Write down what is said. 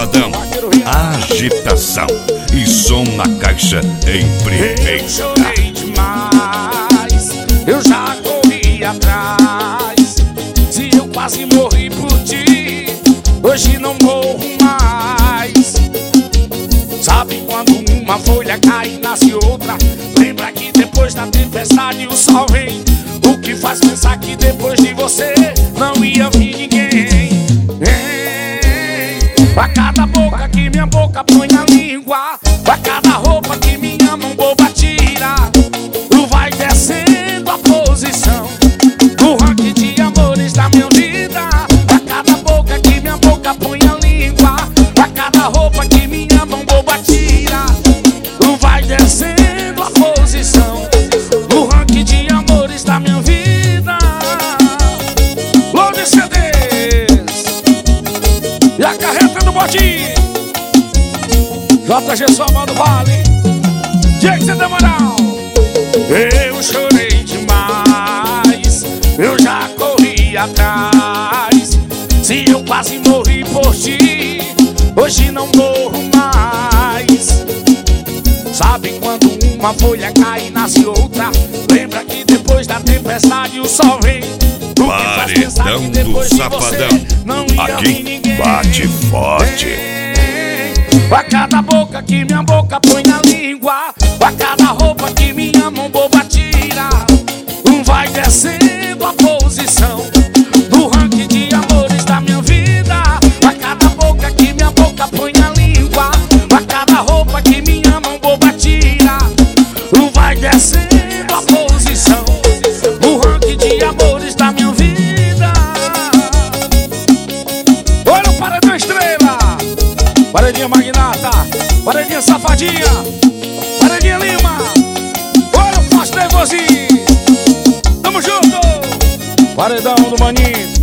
Safadão, agitação e som na caixa em primeira. Eu chorei demais, eu já corri atrás. Se eu quase morri por ti, hoje não morro mais. Sabe quando uma folha cai e nasce outra? Lembra que depois da tempestade o sol vem. O que faz pensar que depois de você não ia vir ninguém? A cada boca que minha boca põe a língua, a cada roupa que minha mão boba tira, tu vai descendo a posição do ranking de amores da minha vida. A cada boca que minha boca põe a língua, a cada roupa que minha mão boba tira, tu vai descendo a posição do ranking de amores da minha vida. Load CDs e a carreta do botinho, JG Soma do Vale, Jack da Moral. Eu chorei demais, eu já corri atrás. Se eu quase morri por ti, hoje não morro mais. Sabe quando uma folha cai e nasce outra? Lembra que depois da tempestade o sol vem. Paredão do Safadão, aqui bate forte. A cada boca que minha boca põe na língua, a cada roupa que minha mão boba tira, vai descendo a posição do ranking de amores da minha vida. A cada boca que minha boca põe na língua, a cada roupa que minha mão boba tira, vai descendo a posição do ranking de amores da minha vida. Olha o Paredão Estrela, Paredinha Magnata, Paredinha Safadinha, Paredinha Lima. Olha o Forte Nervosinho, tamo junto. Paredão do Maninho.